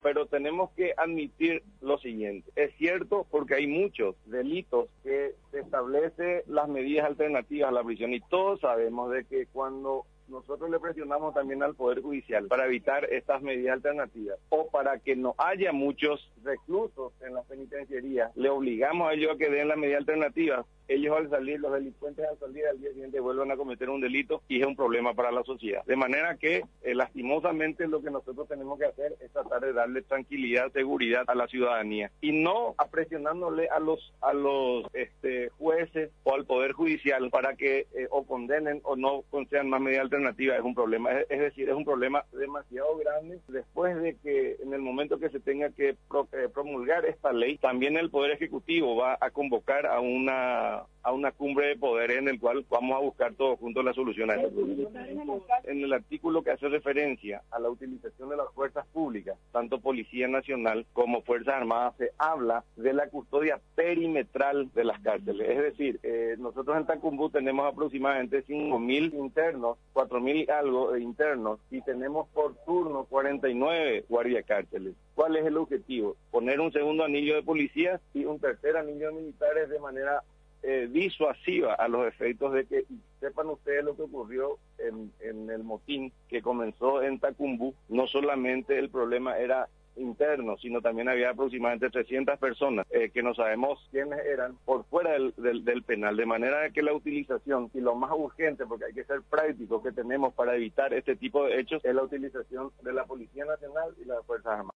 pero tenemos que admitir lo siguiente. Es cierto porque hay muchos delitos que se establece las medidas alternativas a la prisión y todos sabemos de que cuando nosotros le presionamos también al Poder Judicial para evitar estas medidas alternativas o para que no haya muchos reclusos en las penitenciarías, le obligamos a ellos a que den las medidas alternativas. Ellos al salir, los delincuentes al salir al día siguiente vuelven a cometer un delito y es un problema para la sociedad. De manera que, lastimosamente, lo que nosotros tenemos que hacer es tratar de darle tranquilidad, seguridad a la ciudadanía y no presionándole a los jueces o al Poder Judicial para que o condenen o no concedan más medidas alternativas. Es un problema, es decir, es un problema demasiado grande. Después de que en el momento que se tenga que promulgar esta ley, también el Poder Ejecutivo va a convocar a una cumbre de poderes en el cual vamos a buscar todos juntos la solución a este problema. En el artículo que hace referencia a la utilización de las fuerzas públicas, tanto Policía Nacional como Fuerzas Armadas, se habla de la custodia perimetral de las cárceles. Es decir, nosotros en Tacumbú tenemos aproximadamente 5.000 internos, 4.000 algo de internos, y tenemos por turno 49 guardiacárceles. ¿Cuál es el objetivo? Poner un segundo anillo de policías y un tercer anillo de militares de manera disuasiva a los efectos de que sepan ustedes lo que ocurrió en el motín que comenzó en Tacumbú. No solamente el problema era interno, sino también había aproximadamente 300 personas que no sabemos quiénes eran por fuera del penal, de manera de que la utilización, y lo más urgente, porque hay que ser práctico que tenemos para evitar este tipo de hechos, es la utilización de la Policía Nacional y las Fuerzas Armadas.